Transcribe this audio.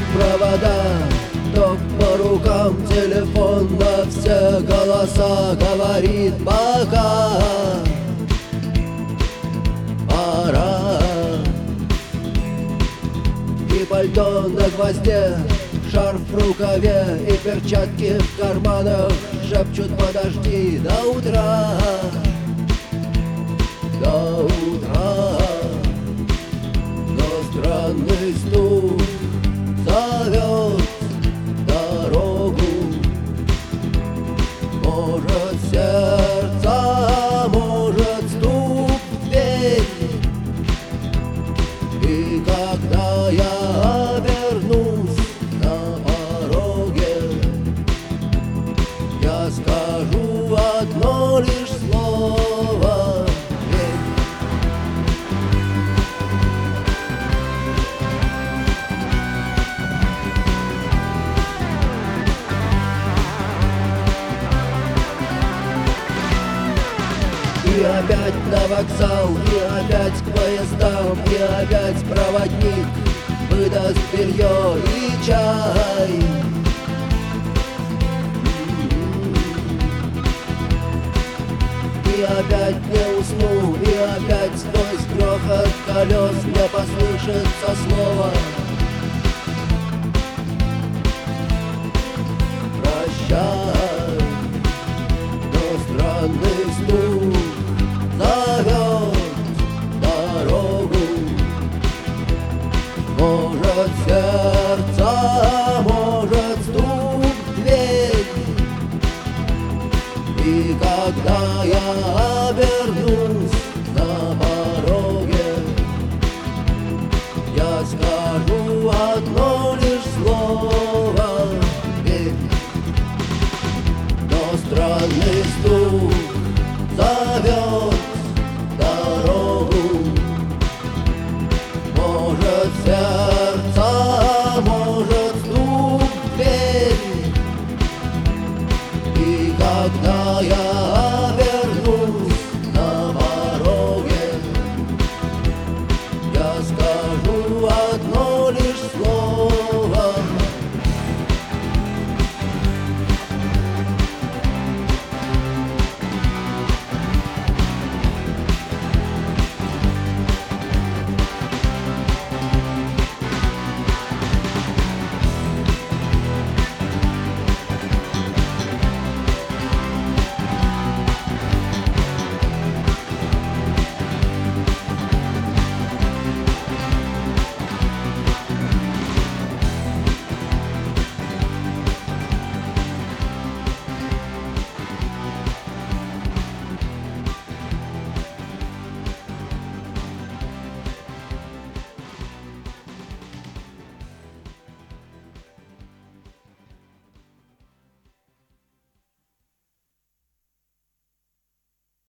провода, ток по рукам, телефон на все голоса говорит пока. Пора. И пальто на гвозде, шарф в рукаве и перчатки в карманах шепчут: подожди до утра, до утра. Но странный стук зовет дорогу. Может, сердце, может, стук в дверь. И когда я обернусь на пороге, я скажу одно лишь слово: верь. И опять на вокзал, и опять к поездам, и опять проводник выдаст белье и чай. И опять не усну, и опять сквозь грохот колес мне послышится слово: